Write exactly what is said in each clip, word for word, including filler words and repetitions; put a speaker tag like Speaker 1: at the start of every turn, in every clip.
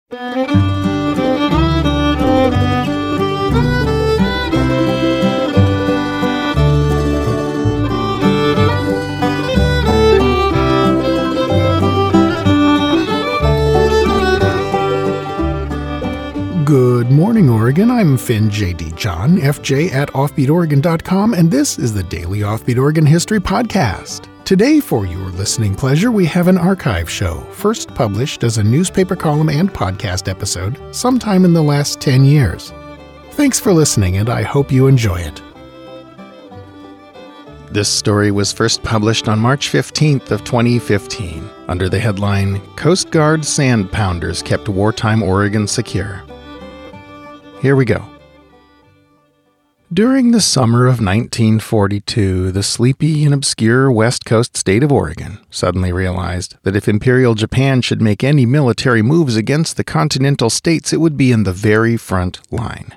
Speaker 1: Good morning, Oregon. I'm Finn J D. John, F J at offbeat oregon dot com, and this is the Daily Offbeat Oregon History Podcast. Today, for your listening pleasure, we have an archive show, first published as a newspaper column and podcast episode sometime in the last ten years. Thanks for listening, and I hope you enjoy it. This story was first published on March fifteenth of twenty fifteen, under the headline, Coast Guard Sand Pounders Kept Wartime Oregon Secure. Here we go. During the summer of nineteen forty-two, the sleepy and obscure west coast state of Oregon suddenly realized that if Imperial Japan should make any military moves against the continental states, it would be in the very front line.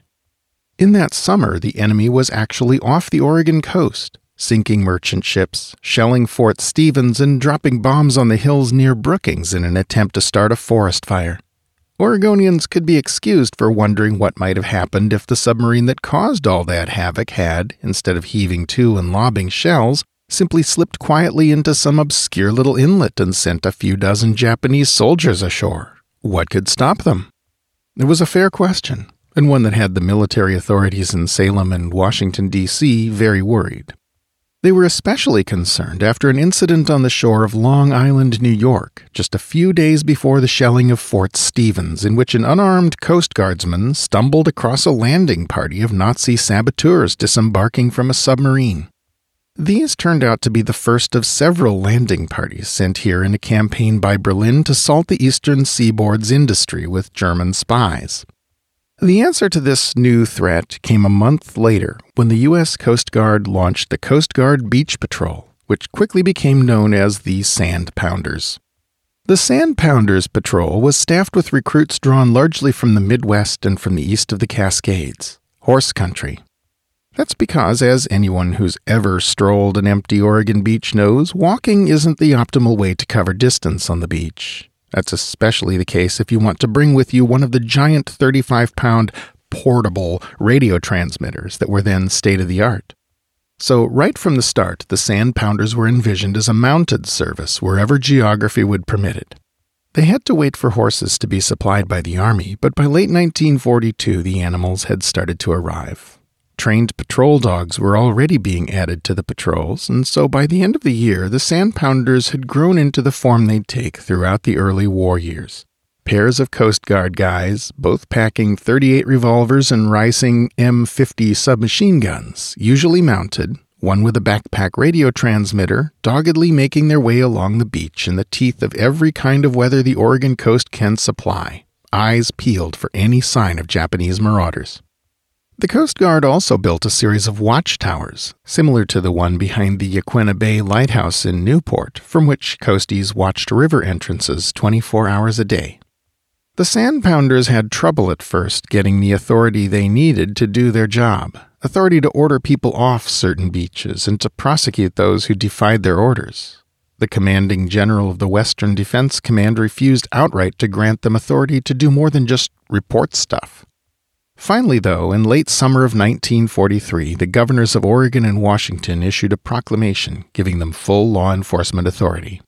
Speaker 1: In that summer, the enemy was actually off the Oregon coast, sinking merchant ships, shelling Fort Stevens, and dropping bombs on the hills near Brookings in an attempt to start a forest fire. Oregonians could be excused for wondering what might have happened if the submarine that caused all that havoc had, instead of heaving to and lobbing shells, simply slipped quietly into some obscure little inlet and sent a few dozen Japanese soldiers ashore. What could stop them? It was a fair question, and one that had the military authorities in Salem and Washington, D C very worried. They were especially concerned after an incident on the shore of Long Island, New York, just a few days before the shelling of Fort Stevens, in which an unarmed Coast Guardsman stumbled across a landing party of Nazi saboteurs disembarking from a submarine. These turned out to be the first of several landing parties sent here in a campaign by Berlin to salt the eastern seaboard's industry with German spies. The answer to this new threat came a month later when the U S Coast Guard launched the Coast Guard Beach Patrol, which quickly became known as the Sand Pounders. The Sand Pounders Patrol was staffed with recruits drawn largely from the Midwest and from the east of the Cascades, horse country. That's because, as anyone who's ever strolled an empty Oregon beach knows, walking isn't the optimal way to cover distance on the beach. That's especially the case if you want to bring with you one of the giant thirty-five pound portable radio transmitters that were then state-of-the-art. So right from the start, the Sand Pounders were envisioned as a mounted service wherever geography would permit it. They had to wait for horses to be supplied by the Army, but by late nineteen forty-two the animals had started to arrive. Trained patrol dogs were already being added to the patrols, and so by the end of the year, the Sand Pounders had grown into the form they'd take throughout the early war years. Pairs of Coast Guard guys, both packing thirty-eight revolvers and Rising M fifty submachine guns, usually mounted, one with a backpack radio transmitter, doggedly making their way along the beach in the teeth of every kind of weather the Oregon coast can supply, eyes peeled for any sign of Japanese marauders. The Coast Guard also built a series of watchtowers, similar to the one behind the Yaquina Bay Lighthouse in Newport, from which coasties watched river entrances twenty-four hours a day. The Sand Pounders had trouble at first getting the authority they needed to do their job, authority to order people off certain beaches and to prosecute those who defied their orders. The commanding general of the Western Defense Command refused outright to grant them authority to do more than just report stuff. Finally, though, in late summer of nineteen forty-three, the governors of Oregon and Washington issued a proclamation giving them full law enforcement authority.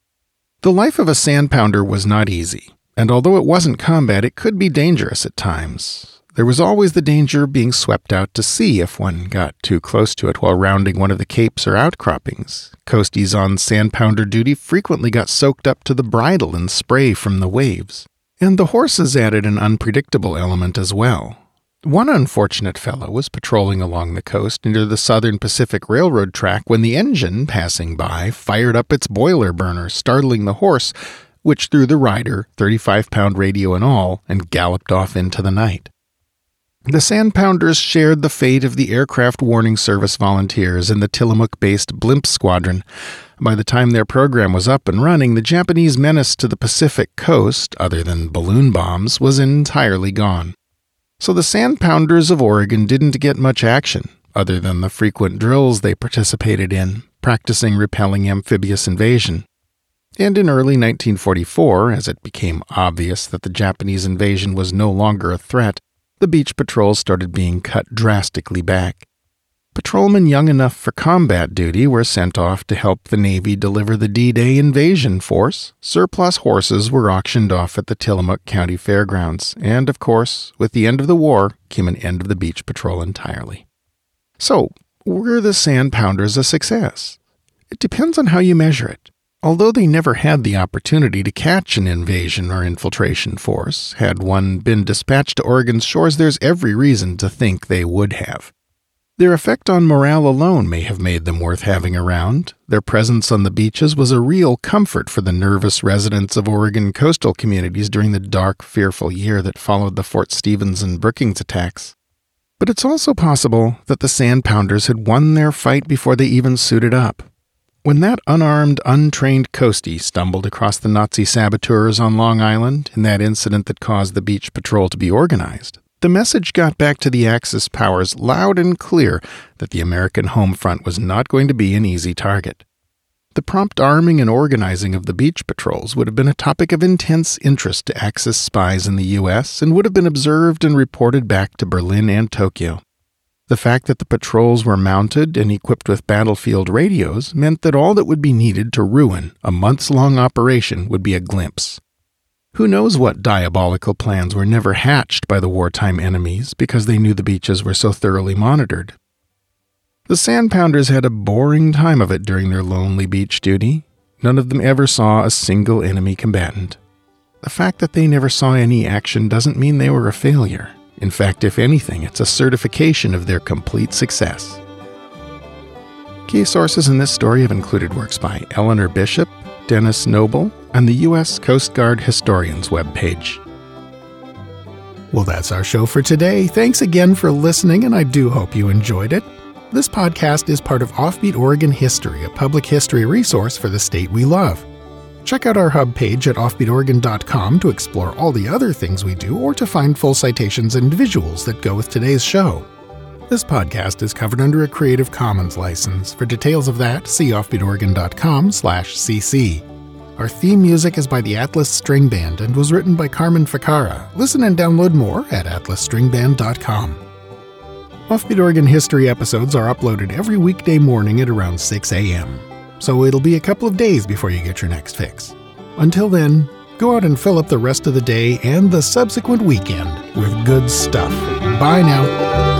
Speaker 1: The life of a sand pounder was not easy, and although it wasn't combat, it could be dangerous at times. There was always the danger of being swept out to sea if one got too close to it while rounding one of the capes or outcroppings. Coasties on sand pounder duty frequently got soaked up to the bridle in spray from the waves. And the horses added an unpredictable element as well. One unfortunate fellow was patrolling along the coast near the Southern Pacific Railroad track when the engine, passing by, fired up its boiler burner, startling the horse, which threw the rider, thirty-five pound radio and all, and galloped off into the night. The Sand Pounders shared the fate of the Aircraft Warning Service volunteers in the Tillamook-based Blimp Squadron. By the time their program was up and running, the Japanese menace to the Pacific coast, other than balloon bombs, was entirely gone. So the Sand Pounders of Oregon didn't get much action, other than the frequent drills they participated in, practicing repelling amphibious invasion. And in early nineteen forty-four, as it became obvious that the Japanese invasion was no longer a threat, the beach patrols started being cut drastically back. Patrolmen young enough for combat duty were sent off to help the Navy deliver the D-Day invasion force. Surplus horses were auctioned off at the Tillamook County Fairgrounds, and, of course, with the end of the war came an end of the beach patrol entirely. So, were the Sand Pounders a success? It depends on how you measure it. Although they never had the opportunity to catch an invasion or infiltration force, had one been dispatched to Oregon's shores, there's every reason to think they would have. Their effect on morale alone may have made them worth having around. Their presence on the beaches was a real comfort for the nervous residents of Oregon coastal communities during the dark, fearful year that followed the Fort Stevens and Brookings attacks. But it's also possible that the Sand Pounders had won their fight before they even suited up. When that unarmed, untrained coastie stumbled across the Nazi saboteurs on Long Island in that incident that caused the beach patrol to be organized, the message got back to the Axis powers loud and clear that the American home front was not going to be an easy target. The prompt arming and organizing of the beach patrols would have been a topic of intense interest to Axis spies in the U S and would have been observed and reported back to Berlin and Tokyo. The fact that the patrols were mounted and equipped with battlefield radios meant that all that would be needed to ruin a months-long operation would be a glimpse. Who knows what diabolical plans were never hatched by the wartime enemies because they knew the beaches were so thoroughly monitored. The Sand Pounders had a boring time of it during their lonely beach duty. None of them ever saw a single enemy combatant. The fact that they never saw any action doesn't mean they were a failure. In fact, if anything, it's a certification of their complete success. Key sources in this story have included works by Eleanor Bishop, Dennis Noble, and the U S Coast Guard Historians webpage. Well, that's our show for today. Thanks again for listening, and I do hope you enjoyed it. This podcast is part of Offbeat Oregon History, a public history resource for the state we love. Check out our hub page at offbeat oregon dot com to explore all the other things we do or to find full citations and visuals that go with today's show. This podcast is covered under a Creative Commons license. For details of that, see offbeat oregon dot com slash c c. Our theme music is by the Atlas String Band and was written by Carmen Ficara. Listen and download more at atlas string band dot com. Offbeat Oregon History episodes are uploaded every weekday morning at around six a.m. So it'll be a couple of days before you get your next fix. Until then, go out and fill up the rest of the day and the subsequent weekend with good stuff. Bye now.